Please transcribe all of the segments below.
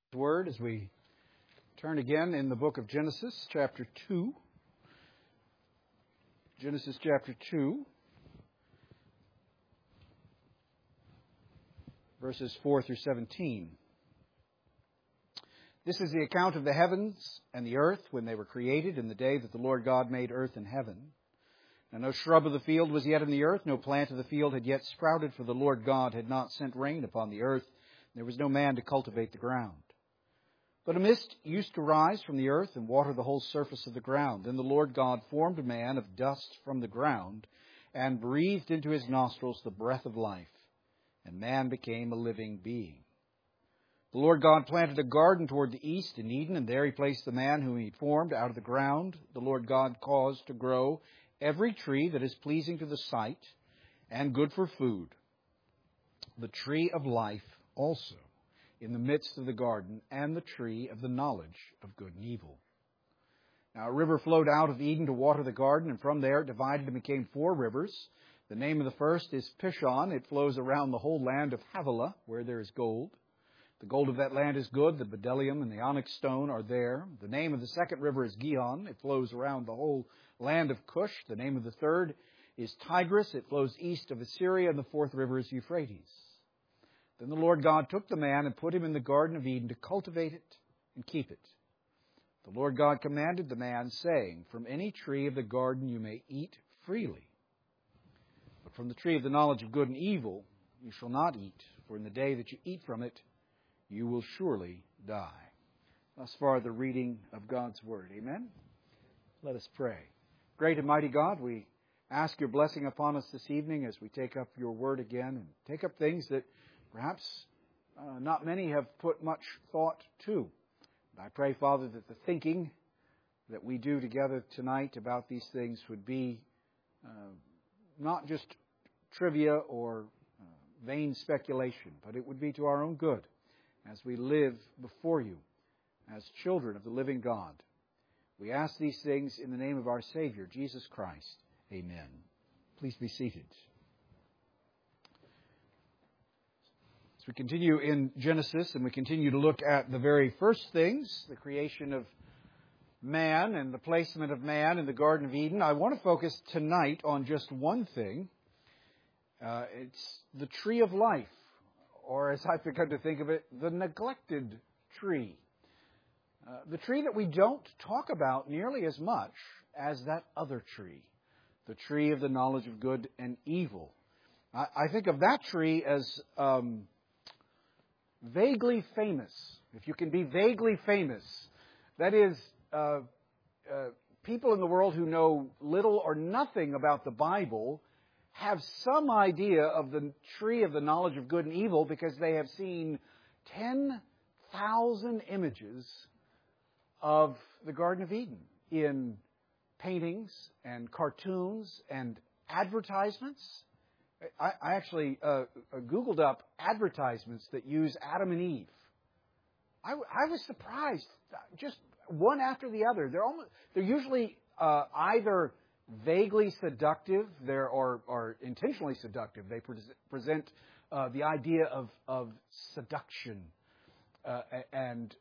Word as we turn again in the book of Genesis, chapter 2. Genesis chapter 2, verses 4 through 17. This is the account of the heavens and the earth when they were created in the day that the Lord God made earth and heaven. And no shrub of the field was yet in the earth, no plant of the field had yet sprouted, for the Lord God had not sent rain upon the earth. There was no man to cultivate the ground. But a mist used to rise from the earth and water the whole surface of the ground. Then the Lord God formed a man of dust from the ground and breathed into his nostrils the breath of life, and man became a living being. The Lord God planted a garden toward the east in Eden, and there he placed the man whom he formed out of the ground. The Lord God caused to grow every tree that is pleasing to the sight and good for food, the tree of life also in the midst of the garden, and the tree of the knowledge of good and evil. Now a river flowed out of Eden to water the garden, and from there it divided and became 4 rivers. The name of the first is Pishon. It flows around the whole land of Havilah, where there is gold. The gold of that land is good. The bdellium and the onyx stone are there. The name of the second river is Gihon. It flows around the whole land of Cush. The name of the third is Tigris. It flows east of Assyria, and the 4th river is Euphrates. Then the Lord God took the man and put him in the Garden of Eden to cultivate it and keep it. The Lord God commanded the man, saying, "From any tree of the garden you may eat freely, but from the tree of the knowledge of good and evil you shall not eat, for in the day that you eat from it you will surely die." Thus far the reading of God's Word. Amen? Let us pray. Great and mighty God, we ask your blessing upon us this evening as we take up your Word again and take up things that perhaps not many have put much thought to. And I pray, Father, that the thinking that we do together tonight about these things would be not just trivia or vain speculation, but it would be to our own good as we live before you as children of the living God. We ask these things in the name of our Savior, Jesus Christ. Amen. Please be seated. As we continue in Genesis and we continue to look at the very first things, the creation of man and the placement of man in the Garden of Eden, I want to focus tonight on just one thing. It's the tree of life, or as I've begun to think of it, the neglected tree. The tree that we don't talk about nearly as much as that other tree, the tree of the knowledge of good and evil. I think of that tree as vaguely famous. If you can be vaguely famous, that is, people in the world who know little or nothing about the Bible have some idea of the tree of the knowledge of good and evil because they have seen 10,000 images of the Garden of Eden in paintings and cartoons and advertisements. I actually Googled up advertisements that use Adam and Eve. I was surprised, just one after the other. They're usually either vaguely seductive, or intentionally seductive. They present the idea of seduction and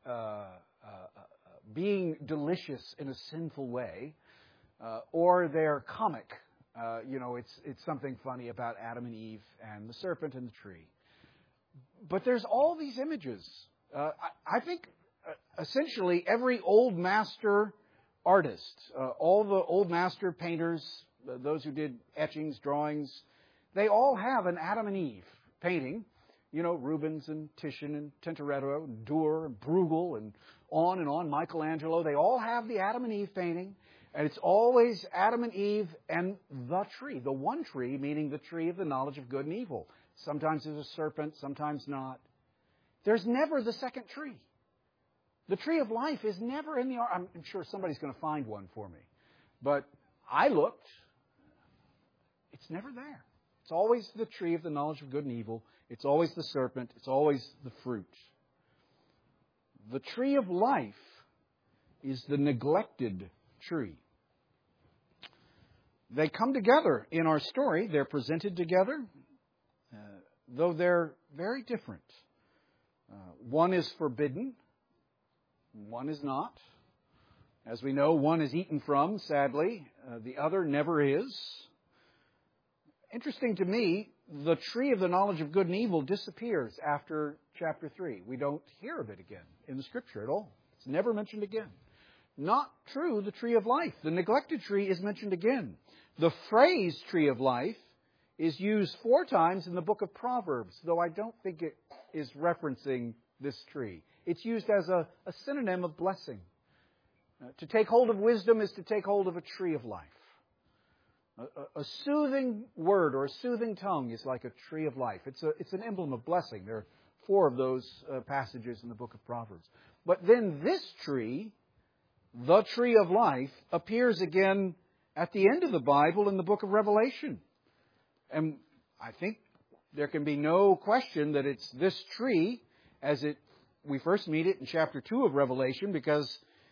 being delicious in a sinful way, or they're comic. It's something funny about Adam and Eve and the serpent and the tree. But there's all these images. I think essentially every old master artist, all the old master painters, those who did etchings, drawings, they all have an Adam and Eve painting. Rubens and Titian and Tintoretto and Durer and Bruegel and on, Michelangelo. They all have the Adam and Eve painting. And it's always Adam and Eve and the tree, the one tree, meaning the tree of the knowledge of good and evil. Sometimes there's a serpent, sometimes not. There's never the second tree. The tree of life is never in the ark. I'm sure somebody's going to find one for me. But I looked. It's never there. It's always the tree of the knowledge of good and evil. It's always the serpent. It's always the fruit. The tree of life is the neglected tree. They come together in our story. They're presented together, though they're very different. One is forbidden One is not. As we know, one is eaten from, sadly. The other never is. Interesting to me, the tree of the knowledge of good and evil disappears after chapter 3. We don't hear of it again in the Scripture at all. It's never mentioned again. Not true, the tree of life. The neglected tree is mentioned again. The phrase tree of life is used 4 times in the book of Proverbs, though I don't think it is referencing this tree. It's used as a synonym of blessing. To take hold of wisdom is to take hold of a tree of life. A soothing word or a soothing tongue is like a tree of life. It's an emblem of blessing. There are 4 of those passages in the book of Proverbs. But then this tree, the tree of life, appears again at the end of the Bible in the book of Revelation. And I think there can be no question that it's this tree we first meet it in chapter 2 of Revelation, because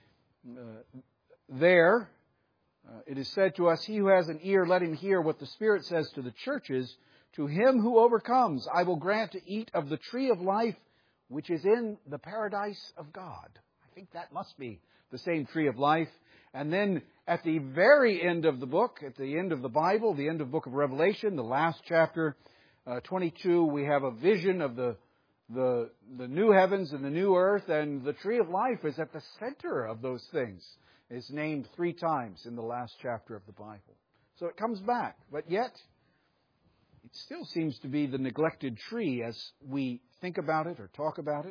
there it is said to us, "He who has an ear, let him hear what the Spirit says to the churches. To him who overcomes, I will grant to eat of the tree of life, which is in the paradise of God." I think that must be the same tree of life. And then at the very end of the book, at the end of the Bible, the end of the book of Revelation, the last chapter, 22, we have a vision of the new heavens and the new earth, and the tree of life is at the center of those things. It's named 3 times in the last chapter of the Bible. So it comes back, but yet it still seems to be the neglected tree as we think about it or talk about it.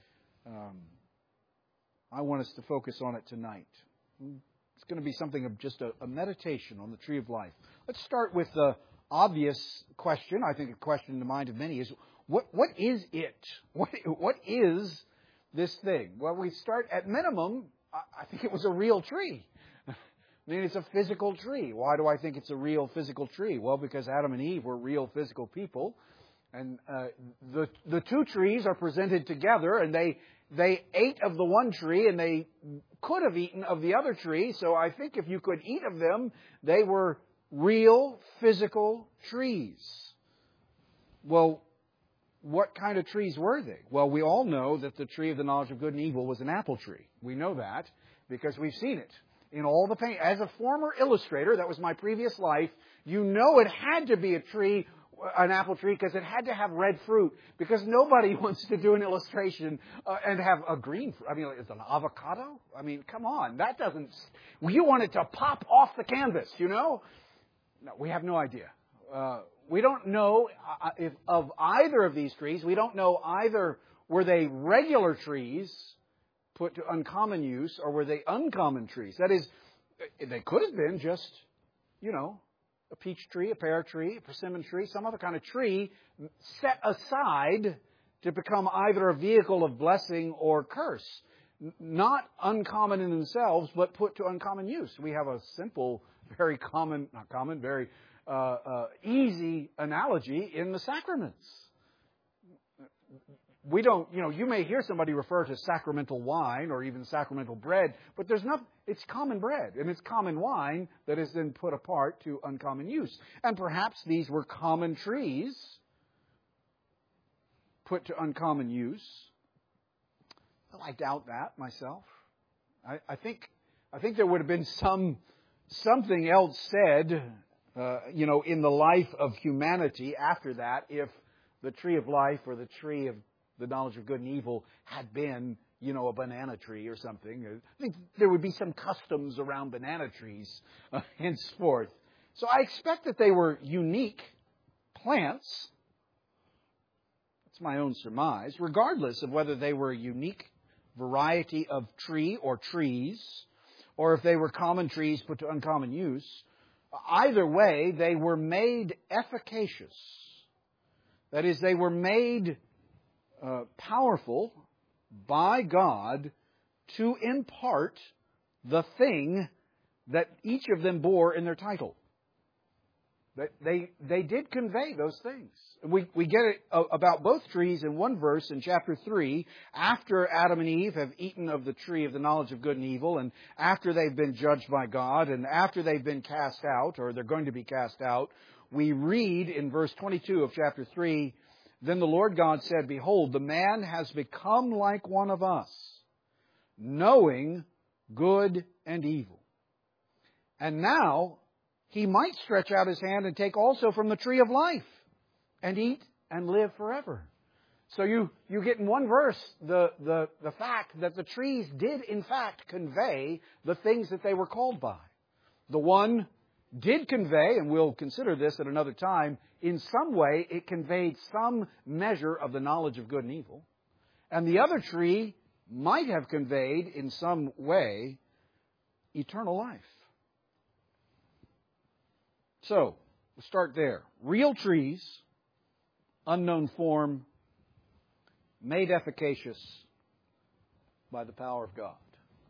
I want us to focus on it tonight. It's going to be something of just a meditation on the tree of life. Let's start with the obvious question. I think a question in the mind of many is, what is it? What is this thing? Well, we start at minimum. I think it was a real tree. I mean, it's a physical tree. Why do I think it's a real physical tree? Well, because Adam and Eve were real physical people. And the 2 trees are presented together, and they ate of the one tree, and they could have eaten of the other tree. So I think if you could eat of them, they were real physical trees. Well, what kind of trees were they? Well, we all know that the tree of the knowledge of good and evil was an apple tree. We know that because we've seen it in all the paint. As a former illustrator, that was my previous life, you know it had to be an apple tree, because it had to have red fruit, because nobody wants to do an illustration and have a green fruit. I mean, it's an avocado? I mean, come on. That doesn't... You want it to pop off the canvas, you know? No, we have no idea. We don't know if of either of these trees. We don't know either were they regular trees put to uncommon use, or were they uncommon trees. That is, they could have been just, a peach tree, a pear tree, a persimmon tree, some other kind of tree set aside to become either a vehicle of blessing or curse. Not uncommon in themselves, but put to uncommon use. We have a simple, very common, not common, very easy analogy in the sacraments. We don't, you may hear somebody refer to sacramental wine or even sacramental bread, but it's common bread and it's common wine that is then put apart to uncommon use. And perhaps these were common trees put to uncommon use. Well, I doubt that myself. I think there would have been something else said, in the life of humanity after that, if the tree of life or the tree of the knowledge of good and evil had been, a banana tree or something. I think there would be some customs around banana trees henceforth. So I expect that they were unique plants. That's my own surmise. Regardless of whether they were a unique variety of tree or trees, or if they were common trees put to uncommon use, either way, they were made efficacious. That is, they were made powerful by God to impart the thing that each of them bore in their title. They did convey those things. We get it about both trees in one verse in chapter 3, after Adam and Eve have eaten of the tree of the knowledge of good and evil, and after they've been judged by God, and after they've been cast out, or they're going to be cast out, we read in verse 22 of chapter 3, "Then the Lord God said, Behold, the man has become like one of us, knowing good and evil. And now he might stretch out his hand and take also from the tree of life and eat and live forever. So you get in one verse the fact that the trees did in fact convey the things that they were called by. The one did convey, and we'll consider this at another time, in some way it conveyed some measure of the knowledge of good and evil. And the other tree might have conveyed in some way eternal life. So, we'll start there. Real trees, unknown form, made efficacious by the power of God.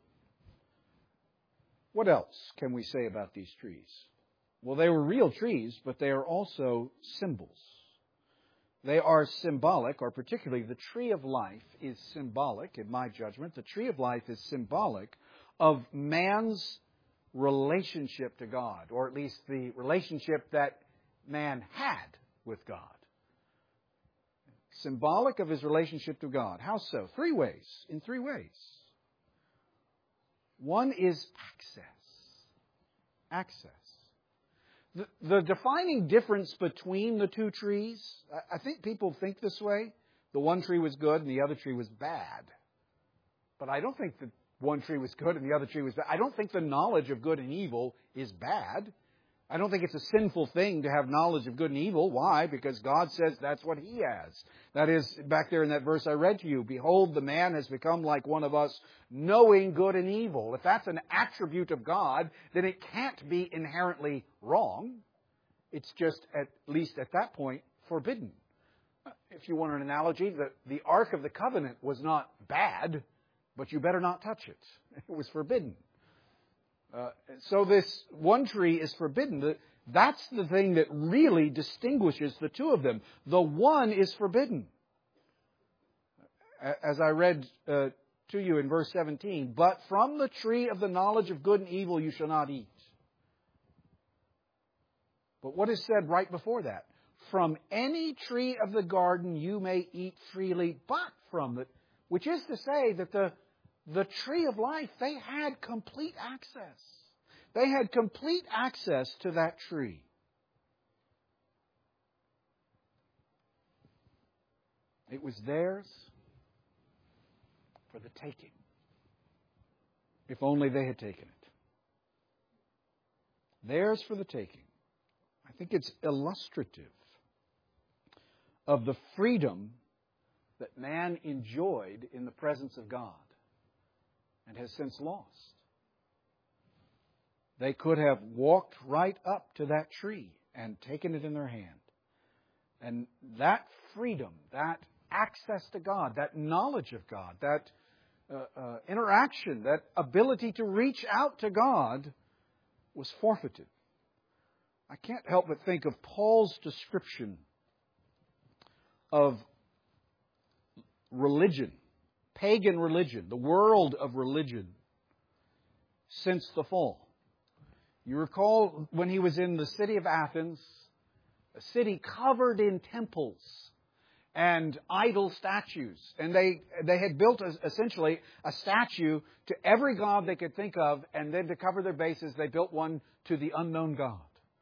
What else can we say about these trees? Well, they were real trees, but they are also symbols. They are symbolic, or particularly the tree of life is symbolic, in my judgment. The tree of life is symbolic of man's relationship to God, or at least the relationship that man had with God. Symbolic of his relationship to God. How so? In three ways. One is access. The defining difference between the two trees, I think people think this way. The one tree was good and the other tree was bad. But I don't think that one tree was good and the other tree was bad. I don't think the knowledge of good and evil is bad. I don't think it's a sinful thing to have knowledge of good and evil. Why? Because God says that's what He has. That is, back there in that verse I read to you, behold, the man has become like one of us, knowing good and evil. If that's an attribute of God, then it can't be inherently wrong. It's just, at least at that point, forbidden. If you want an analogy, the Ark of the Covenant was not bad, but you better not touch it. It was forbidden. So this one tree is forbidden. That's the thing that really distinguishes the two of them. The one is forbidden. As I read to you in verse 17, but from the tree of the knowledge of good and evil you shall not eat. But what is said right before that? From any tree of the garden you may eat freely, but from it, which is to say that the tree of life, they had complete access. They had complete access to that tree. It was theirs for the taking. If only they had taken it. Theirs for the taking. I think it's illustrative of the freedom that man enjoyed in the presence of God and has since lost. They could have walked right up to that tree and taken it in their hand. And that freedom, that access to God, that knowledge of God, that interaction, that ability to reach out to God was forfeited. I can't help but think of Paul's description of religion, pagan religion, the world of religion since the fall. You recall when he was in the city of Athens, a city covered in temples and idol statues. And they had built essentially a statue to every god they could think of, and then to cover their bases, they built one to the unknown God.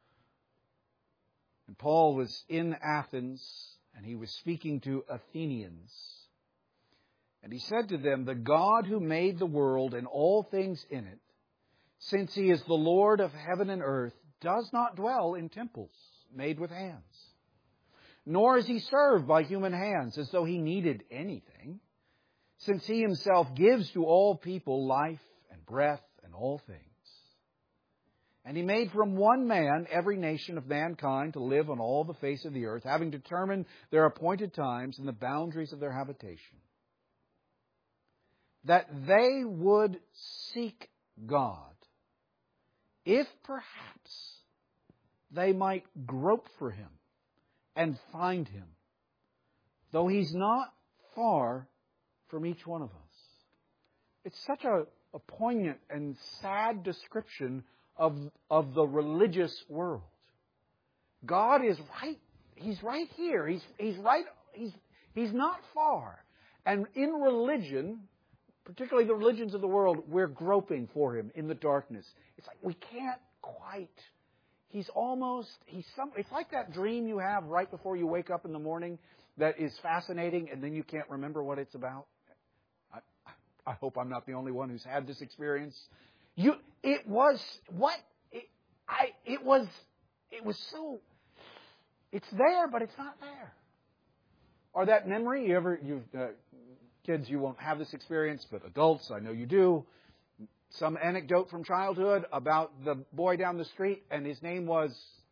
And Paul was in Athens, and he was speaking to Athenians. And he said to them, the God who made the world and all things in it, since He is the Lord of heaven and earth, does not dwell in temples made with hands. Nor is He served by human hands as though He needed anything, since He Himself gives to all people life and breath and all things. And He made from one man every nation of mankind to live on all the face of the earth, having determined their appointed times and the boundaries of their habitation, that they would seek God, if perhaps they might grope for Him and find Him, though He's not far from each one of us. It's such a poignant and sad description of the religious world. God is right. He's right here. He's not far. And in religion, particularly the religions of the world, we're groping for Him in the darkness. It's like we can't quite. It's like that dream you have right before you wake up in the morning that is fascinating and then you can't remember what it's about. I hope I'm not the only one who's had this experience. It was so, it's there, but it's not there. Or that memory, kids, you won't have this experience, but adults, I know you do. Some anecdote from childhood about the boy down the street, and his name was...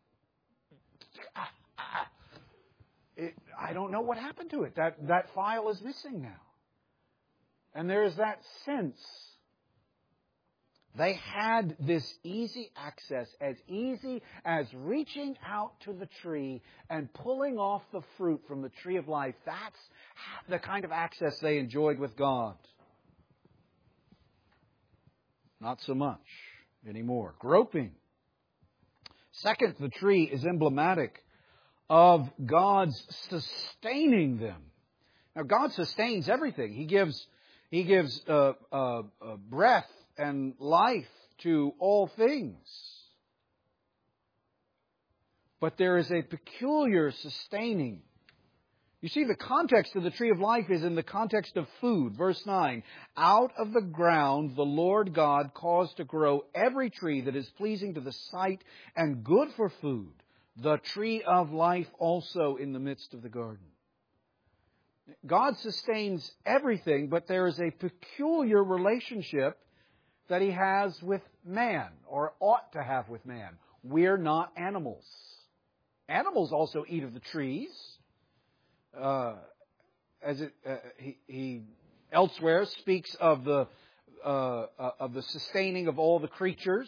I don't know what happened to it. That file is missing now. And there is that sense. They had this easy access, as easy as reaching out to the tree and pulling off the fruit from the tree of life. That's the kind of access they enjoyed with God. Not so much anymore. Groping. Second, the tree is emblematic of God's sustaining them. Now, God sustains everything. He gives breath and life to all things. But there is a peculiar sustaining. You see, the context of the tree of life is in the context of food. Verse 9, out of the ground the Lord God caused to grow every tree that is pleasing to the sight and good for food, the tree of life also in the midst of the garden. God sustains everything, but there is a peculiar relationship that He has with man, or ought to have with man. We're not animals. Animals also eat of the trees. He elsewhere speaks of the sustaining of all the creatures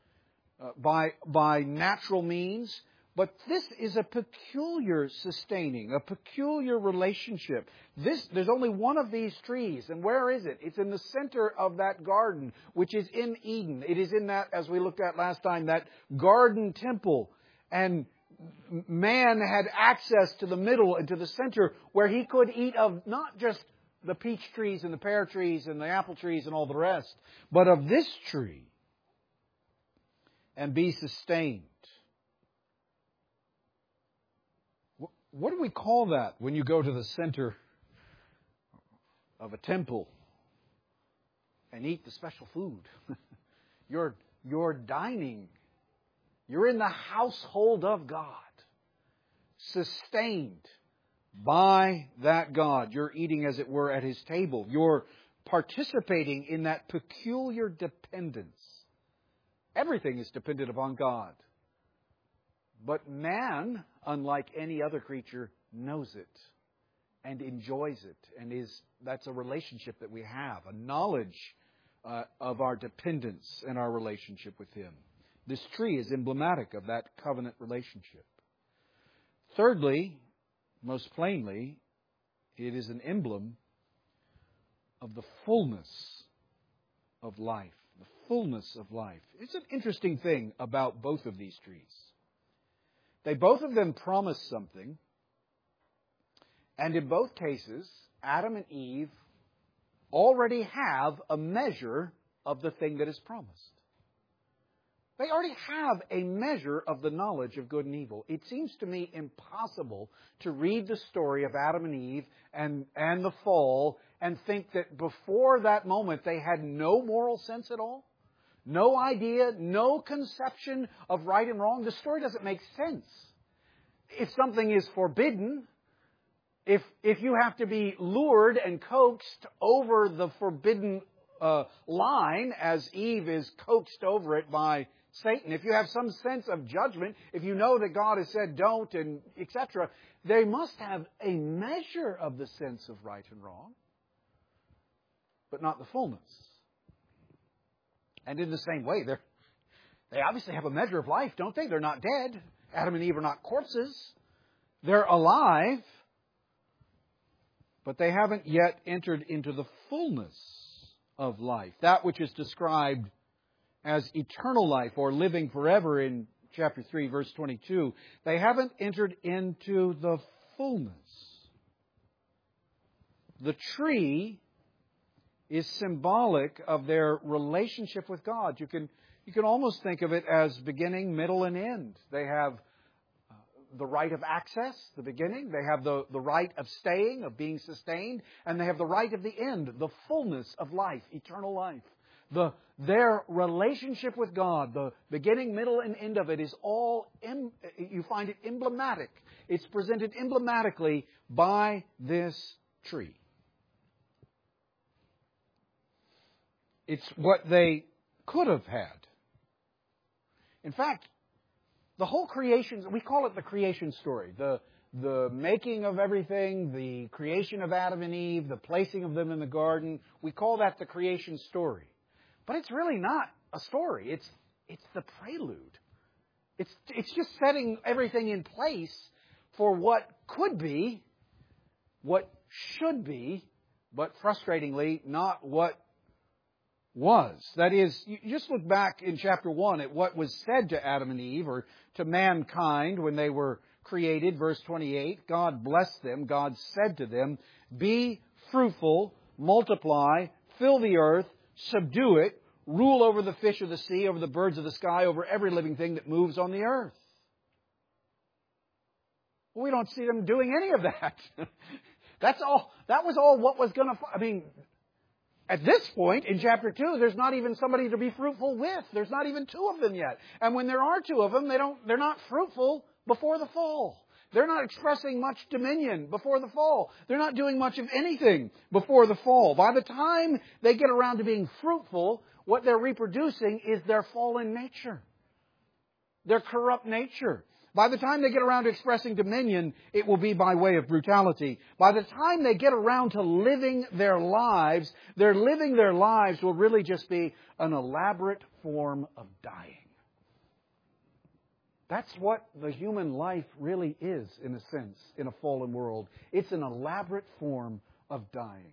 by natural means. But this is a peculiar sustaining, a peculiar relationship. There's only one of these trees. And where is it? It's in the center of that garden, which is in Eden. It is in that, as we looked at last time, that garden temple. And man had access to the middle and to the center where he could eat of not just the peach trees and the pear trees and the apple trees and all the rest, but of this tree and be sustained. What do we call that when you go to the center of a temple and eat the special food? You're dining. You're in the household of God, sustained by that God. You're eating, as it were, at His table. You're participating in that peculiar dependence. Everything is dependent upon God. But man, unlike any other creature, knows it and enjoys it. And that's a relationship that we have, a knowledge of our dependence and our relationship with Him. This tree is emblematic of that covenant relationship. Thirdly, most plainly, it is an emblem of the fullness of life. The fullness of life. It's an interesting thing about both of these trees. They both of them promise something. And in both cases, Adam and Eve already have a measure of the thing that is promised. They already have a measure of the knowledge of good and evil. It seems to me impossible to read the story of Adam and Eve and the fall and think that before that moment they had no moral sense at all. No idea, no conception of right and wrong. The story doesn't make sense. If something is forbidden, if you have to be lured and coaxed over the forbidden line, as Eve is coaxed over it by Satan, if you have some sense of judgment, if you know that God has said don't, and etc., they must have a measure of the sense of right and wrong, but not the fullness. And in the same way, they obviously have a measure of life, don't they? They're not dead. Adam and Eve are not corpses. They're alive, but they haven't yet entered into the fullness of life, that which is described as eternal life or living forever in chapter 3, verse 22. They haven't entered into the fullness. The tree is symbolic of their relationship with God. You can almost think of it as beginning, middle, and end. They have the right of access, the beginning. They have the right of staying, of being sustained. And they have the right of the end, the fullness of life, eternal life. Their relationship with God, the beginning, middle, and end of it is all, you find it emblematic. It's presented emblematically by this tree. It's what they could have had. In fact, the whole creation, we call it the creation story. The making of everything, the creation of Adam and Eve, the placing of them in the garden, we call that the creation story. But it's really not a story. It's the prelude. It's just setting everything in place for what could be, what should be, but frustratingly, not what was. That is, you just look back in chapter 1 at what was said to Adam and Eve, or to mankind when they were created. Verse 28, God blessed them. God said to them, be fruitful, multiply, fill the earth, subdue it, rule over the fish of the sea, over the birds of the sky, over every living thing that moves on the earth. Well, we don't see them doing any of that. That's all. That was all what was going to... At this point, in chapter 2, there's not even somebody to be fruitful with. There's not even 2 of them yet. And when there are 2 of them, they're not fruitful before the fall. They're not expressing much dominion before the fall. They're not doing much of anything before the fall. By the time they get around to being fruitful, what they're reproducing is their fallen nature, their corrupt nature. By the time they get around to expressing dominion, it will be by way of brutality. By the time they get around to living their lives, their living their lives will really just be an elaborate form of dying. That's what the human life really is, in a sense, in a fallen world. It's an elaborate form of dying.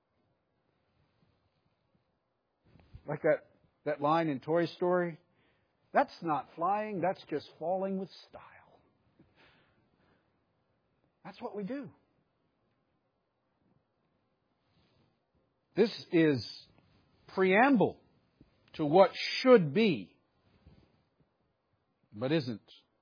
Like that line in Toy Story, that's not flying, that's just falling with style. That's what we do. This is preamble to what should be, but isn't.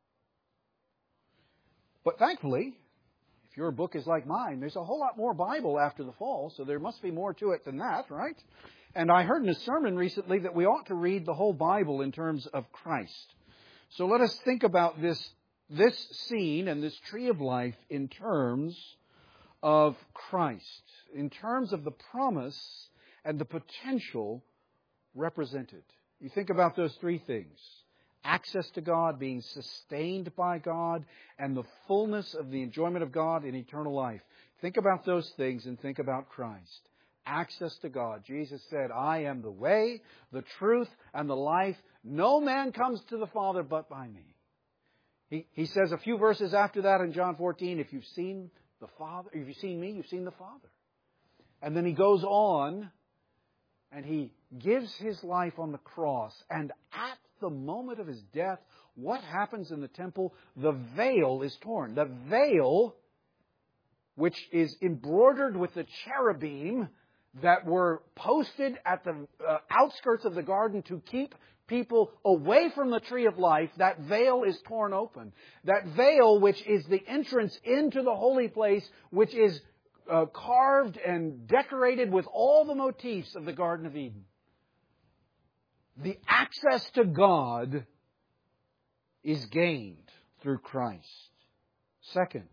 But thankfully, if your book is like mine, there's a whole lot more Bible after the fall, so there must be more to it than that, right? And I heard in a sermon recently that we ought to read the whole Bible in terms of Christ. So let us think about this scene and this tree of life in terms of Christ, in terms of the promise and the potential represented. You think about those 3 things. Access to God, being sustained by God, and the fullness of the enjoyment of God in eternal life. Think about those things and think about Christ. Access to God. Jesus said, I am the way, the truth, and the life. No man comes to the Father but by me. He says a few verses after that in John 14, if you've seen the Father, if you've seen me, you've seen the Father. And then he goes on and he gives his life on the cross. And at the moment of his death, what happens in the temple? The veil is torn. The veil, which is embroidered with the cherubim that were posted at the outskirts of the garden to keep people away from the tree of life, that veil is torn open. That veil, which is the entrance into the holy place, which is carved and decorated with all the motifs of the Garden of Eden. The access to God is gained through Christ. Second,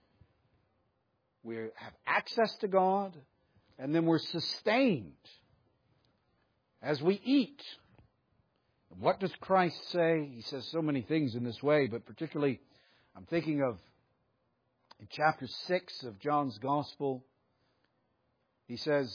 we have access to God, and then we're sustained as we eat. What does Christ say? He says so many things in this way, but particularly I'm thinking of in chapter 6 of John's Gospel. He says,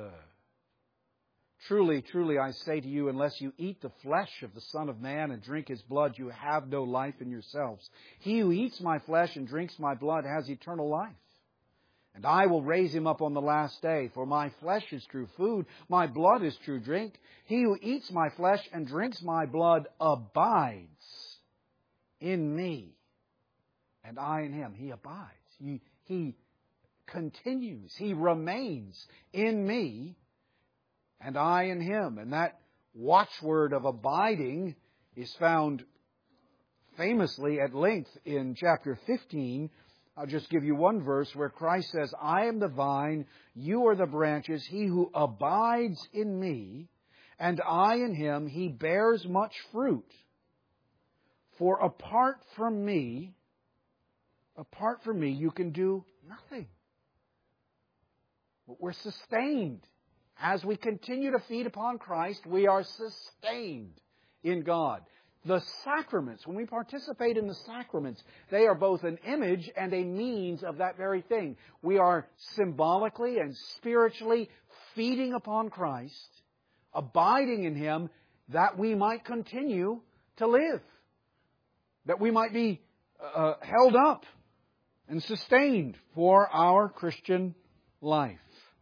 truly, truly, I say to you, unless you eat the flesh of the Son of Man and drink His blood, you have no life in yourselves. He who eats my flesh and drinks my blood has eternal life. And I will raise him up on the last day. For my flesh is true food, my blood is true drink. He who eats my flesh and drinks my blood abides in me, and I in him. He abides. He continues. He remains in me, and I in Him. And that watchword of abiding is found famously at length in chapter 15. I'll just give you one verse where Christ says, I am the vine, you are the branches. He who abides in me, and I in him, he bears much fruit. For apart from me, you can do nothing. But we're sustained. As we continue to feed upon Christ, we are sustained in God. The sacraments, when we participate in the sacraments, they are both an image and a means of that very thing. We are symbolically and spiritually feeding upon Christ, abiding in Him, that we might continue to live, that we might be held up and sustained for our Christian life.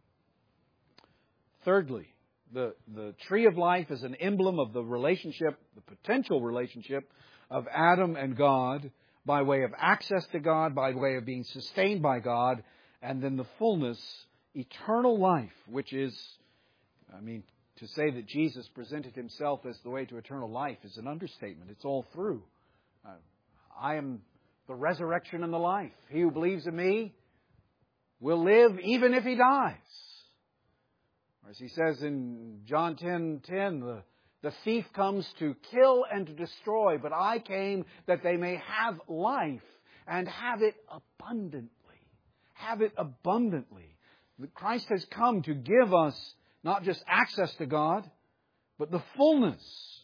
Thirdly, the tree of life is an emblem of the relationship, the potential relationship of Adam and God, by way of access to God, by way of being sustained by God, and then the fullness, eternal life, which is, to say that Jesus presented Himself as the way to eternal life is an understatement. It's all through. I am the resurrection and the life. He who believes in me will live even if he dies. Or as He says in John 10:10, the thief comes to kill and to destroy, but I came that they may have life and have it abundantly. Have it abundantly. Christ has come to give us not just access to God, but the fullness.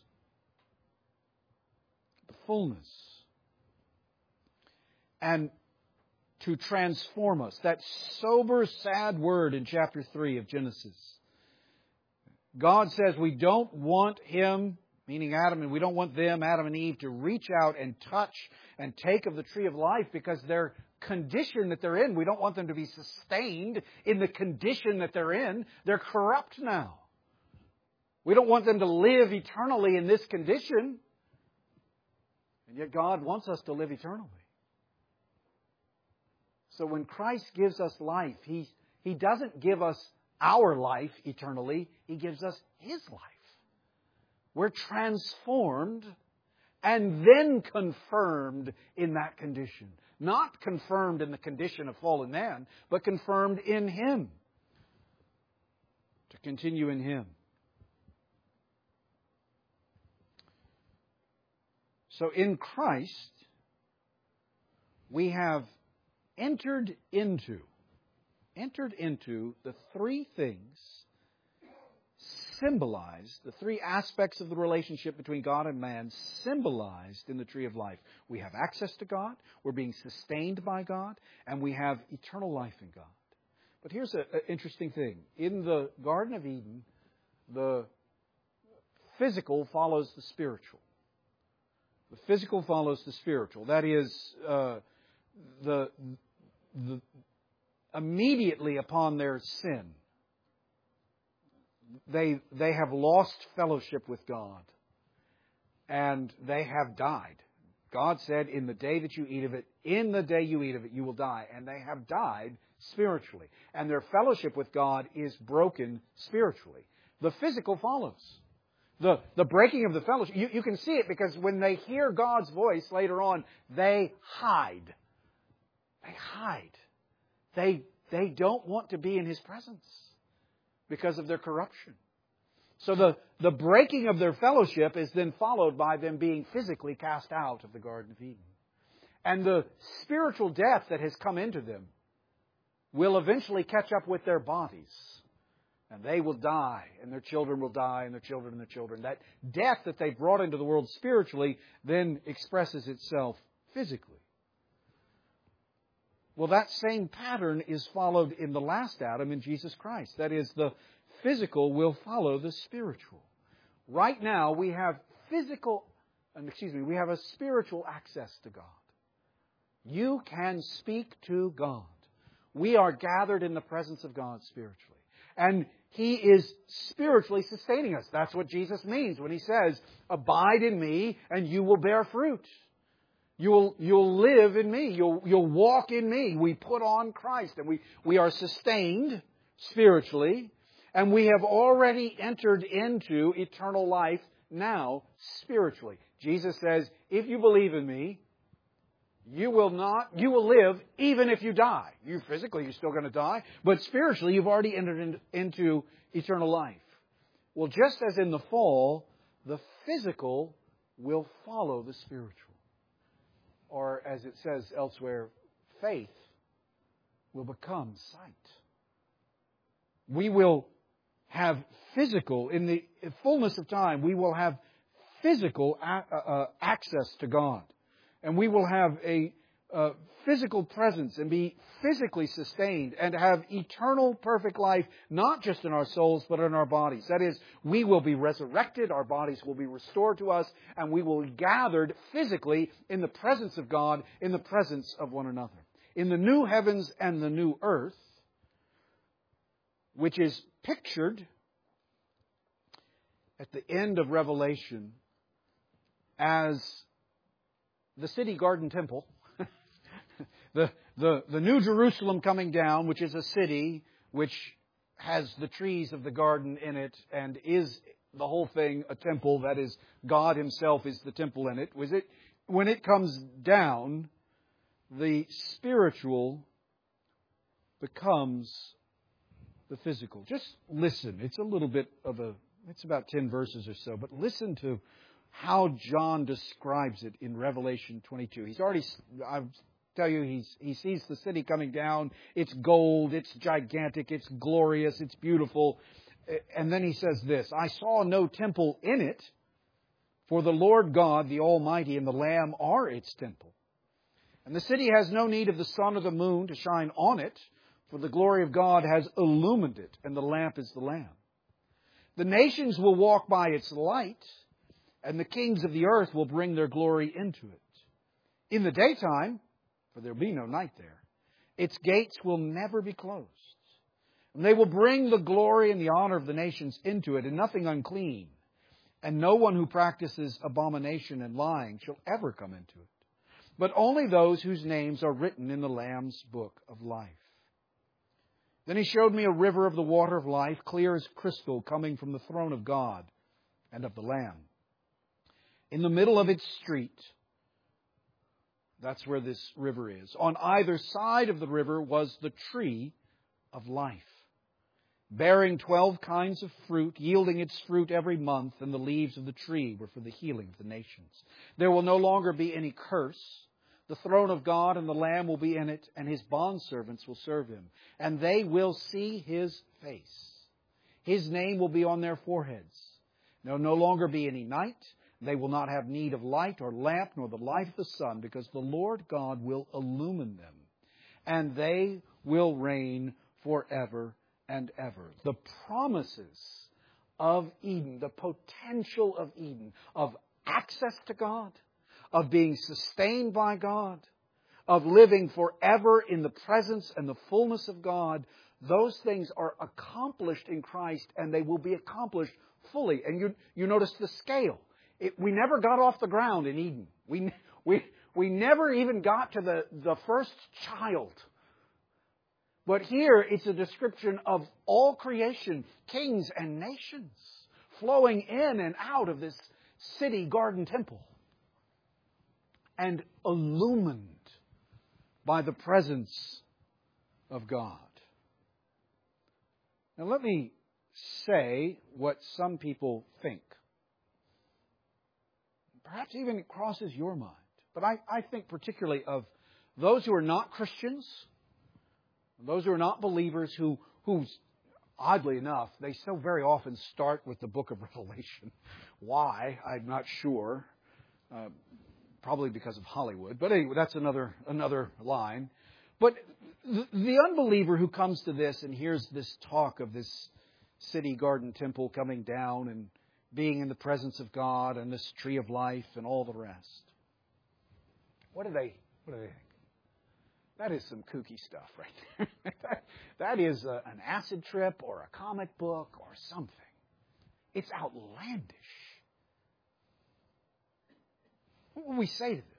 The fullness. And to transform us. That sober, sad word in chapter 3 of Genesis. God says we don't want Him, meaning Adam, and we don't want them, Adam and Eve, to reach out and touch and take of the tree of life because their condition that they're in, we don't want them to be sustained in the condition that they're in. They're corrupt now. We don't want them to live eternally in this condition. And yet God wants us to live eternally. So when Christ gives us life, He doesn't give us our life eternally. He gives us His life. We're transformed and then confirmed in that condition. Not confirmed in the condition of fallen man, but confirmed in Him. To continue in Him. So in Christ, we have entered into the three things symbolized, the three aspects of the relationship between God and man symbolized in the tree of life. We have access to God, we're being sustained by God, and we have eternal life in God. But here's an interesting thing. In the Garden of Eden, the physical follows the spiritual. The physical follows the spiritual. That is, immediately upon their sin, they have lost fellowship with God. And they have died. God said, in the day that you eat of it, you will die. And they have died spiritually. And their fellowship with God is broken spiritually. The physical follows. The breaking of the fellowship, you can see it because when they hear God's voice later on, they hide. They hide. They don't want to be in His presence because of their corruption. So the breaking of their fellowship is then followed by them being physically cast out of the Garden of Eden. And the spiritual death that has come into them will eventually catch up with their bodies. And they will die, and their children will die, and their children and their children. That death that they brought into the world spiritually then expresses itself physically. Well, that same pattern is followed in the last Adam, in Jesus Christ. That is, the physical will follow the spiritual. Right now, we have we have a spiritual access to God. You can speak to God. We are gathered in the presence of God spiritually. And He is spiritually sustaining us. That's what Jesus means when He says, abide in me and you will bear fruit. You'll live in me. You'll walk in me. We put on Christ and we are sustained spiritually. And we have already entered into eternal life now, spiritually. Jesus says, if you believe in me, you will live even if you die. Physically, you're still going to die, but spiritually, you've already entered into eternal life. Well, just as in the fall, the physical will follow the spiritual. Or as it says elsewhere, faith will become sight. We will have physical, in the fullness of time, we will have physical access to God. And we will have a physical presence and be physically sustained and have eternal perfect life, not just in our souls, but in our bodies. That is, we will be resurrected, our bodies will be restored to us, and we will be gathered physically in the presence of God, in the presence of one another. In the new heavens and the new earth, which is pictured at the end of Revelation as the city garden temple, the New Jerusalem coming down, which is a city which has the trees of the garden in it and is the whole thing a temple. That is, God Himself is the temple in it. When it comes down, the spiritual becomes the physical. Just listen. It's it's about 10 verses or so, but listen to how John describes it in Revelation 22. He sees the city coming down. It's gold, it's gigantic, it's glorious, it's beautiful. And then he says this, I saw no temple in it, for the Lord God, the Almighty, and the Lamb are its temple. And the city has no need of the sun or the moon to shine on it, for the glory of God has illumined it, and the lamp is the Lamb. The nations will walk by its light, and the kings of the earth will bring their glory into it. In the daytime, for there will be no night there, its gates will never be closed. And they will bring the glory and the honor of the nations into it, and nothing unclean. And no one who practices abomination and lying shall ever come into it, but only those whose names are written in the Lamb's book of life. Then he showed me a river of the water of life, clear as crystal, coming from the throne of God and of the Lamb. In the middle of its street, that's where this river is, on either side of the river was the tree of life, bearing 12 kinds of fruit, yielding its fruit every month, and the leaves of the tree were for the healing of the nations. There will no longer be any curse. The throne of God and the Lamb will be in it, and His bondservants will serve Him. And they will see His face. His name will be on their foreheads. There will no longer be any night. They will not have need of light or lamp, nor the light of the sun, because the Lord God will illumine them. And they will reign forever and ever. The promises of Eden, the potential of Eden, of access to God, of being sustained by God, of living forever in the presence and the fullness of God, those things are accomplished in Christ, and they will be accomplished fully. And you notice the scale. We never got off the ground in Eden. We never even got to the first child. But here it's a description of all creation, kings and nations, flowing in and out of this city garden temple, and illumined by the presence of God. Now let me say what some people think. Perhaps even it crosses your mind. But I think particularly of those who are not Christians, those who are not believers, who oddly enough, they so very often start with the book of Revelation. Why? I'm not sure. Probably because of Hollywood. But anyway, that's another line. But the unbeliever who comes to this and hears this talk of this city garden temple coming down and being in the presence of God and this tree of life and all the rest, what do they think? That is some kooky stuff right there. That is an acid trip or a comic book or something. It's outlandish. What will we say to them?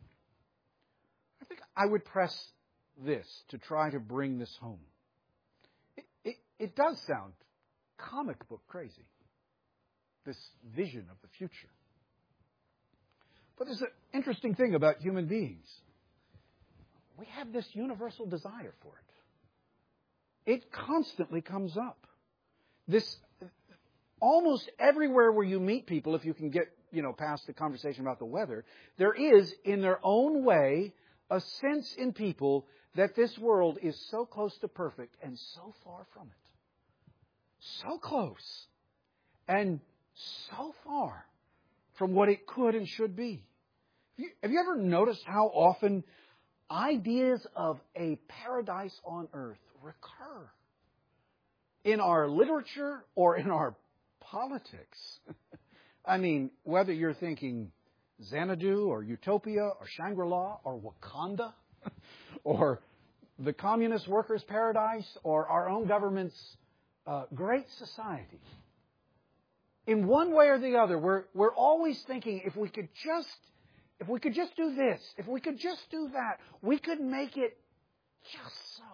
I think I would press this to try to bring this home. It does sound comic book crazy, this vision of the future. But there's an interesting thing about human beings. We have this universal desire for it. It constantly comes up. This, almost everywhere where you meet people, if you can get, past the conversation about the weather, there is, in their own way, a sense in people that this world is so close to perfect and so far from it. So close. And so far from what it could and should be. Have you ever noticed how often ideas of a paradise on earth recur in our literature or in our politics? I mean, whether you're thinking Xanadu or Utopia or Shangri-La or Wakanda or the communist workers' paradise or our own government's great society. In one way or the other, we're always thinking if we could just do this, if we could just do that, we could make it just so.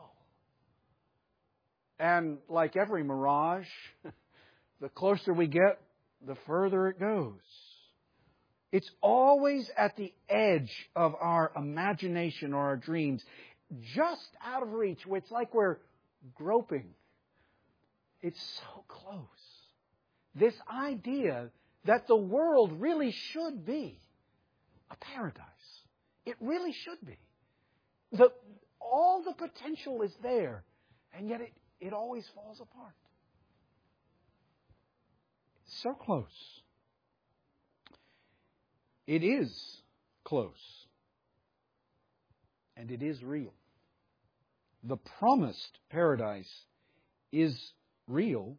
And like every mirage, the closer we get, the further it goes. It's always at the edge of our imagination or our dreams, just out of reach. It's like we're groping. It's so close. This idea that the world really should be a paradise. It really should be. All the potential is there, and yet it always falls apart. It's so close. It is close. And it is real. The promised paradise is real,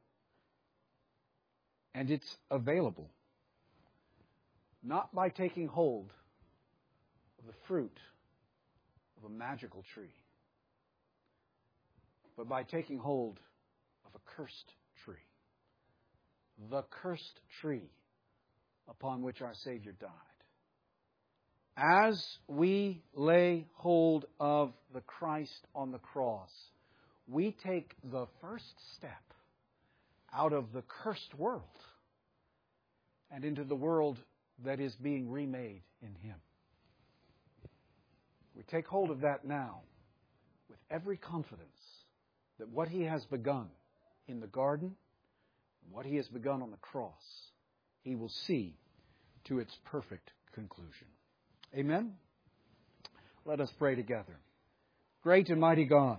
and it's available. Not by taking hold of the fruit of a magical tree, but by taking hold of a cursed tree. The cursed tree upon which our Savior died. As we lay hold of the Christ on the cross, we take the first step out of the cursed world and into the world that is being remade in Him. We take hold of that now with every confidence that what He has begun in the garden, and what He has begun on the cross, He will see to its perfect conclusion. Amen? Let us pray together. Great and mighty God,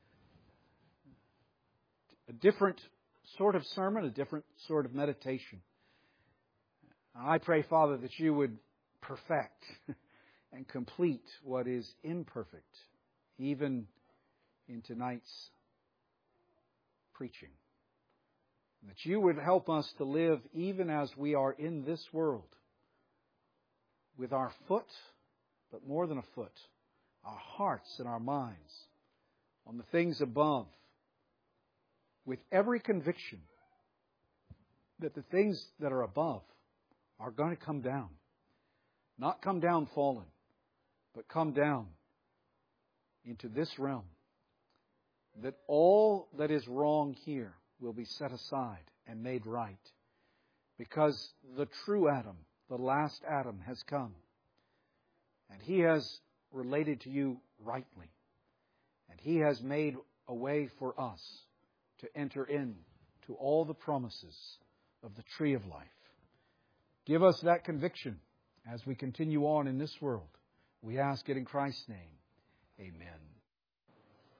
a different sort of sermon, a different sort of meditation. I pray, Father, that You would perfect and complete what is imperfect, even in tonight's preaching. And that You would help us to live even as we are in this world, with our foot, but more than a foot, our hearts and our minds on the things above, with every conviction that the things that are above are going to come down. Not come down fallen, but come down into this realm. That all that is wrong here will be set aside and made right. Because the true Adam, the last Adam, has come. And He has related to You rightly. And He has made a way for us to enter into all the promises of the tree of life. Give us that conviction as we continue on in this world. We ask it in Christ's name. Amen.